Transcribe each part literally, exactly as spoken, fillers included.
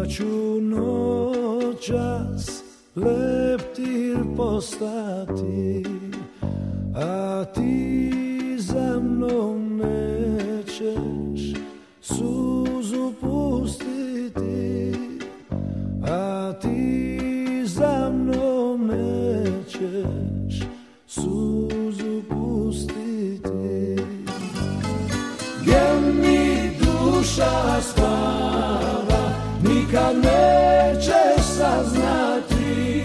ću noćas leptir postati, a ti za mnom nećeš suzu pustiti, a ti za mnom nećeš suzu pustiti. Gdje mi duša spava, nikad nećeš saznati,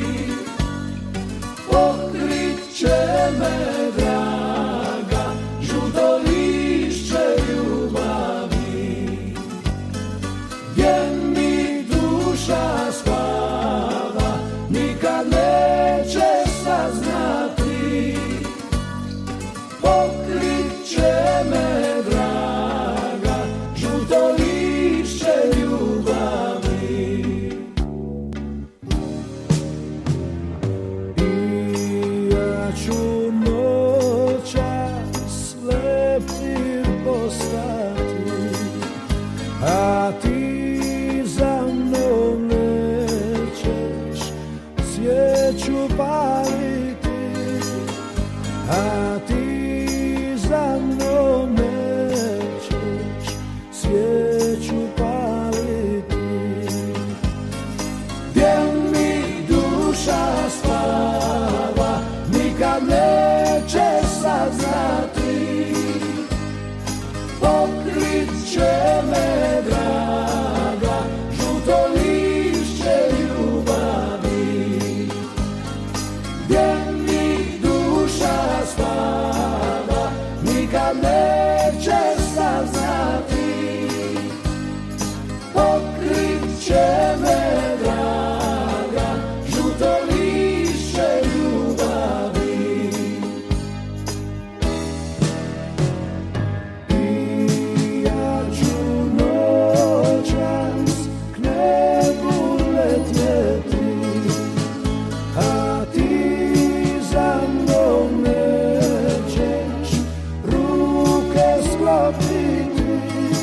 pokrit će me draga žuto lišće ljubavi. Gdje mi duša spava, nikad nećeš saznati, pokrit će me draga žuto lišće ljubavi. I ja ću noćas leptir postati, a ti za mnom nećeš svijeću paliti, a ti za mnom nećeš svijeću paliti. Gdje mi duša spava, nikad nećeš saznati, pokrit će me draga žuto lišće ljubavi. Gdje mi duša spava, nikad nećeš saznati, pokrit će me draga žuto lišće ljubavi. I ja ću noćas k nebu letjeti, a ti za mnom nećeš ruke sklopiti,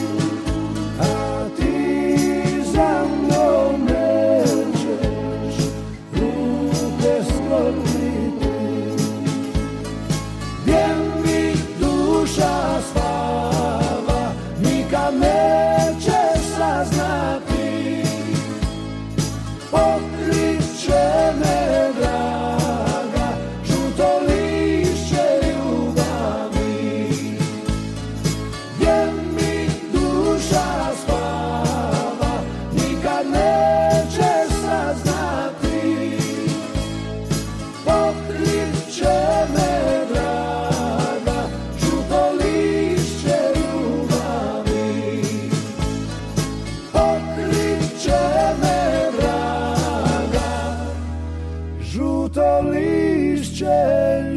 a ti za mnom nećeš ruke sklopiti. Gdje mi duša spava, nikad nećeš saznati, pokrit će me draga žuto lišće ljubavi. Gdje mi duša spava, nikad nećeš saznati, pokrit će me draga žuto lišće ljubavi. Pokrit će me draga žuto lišće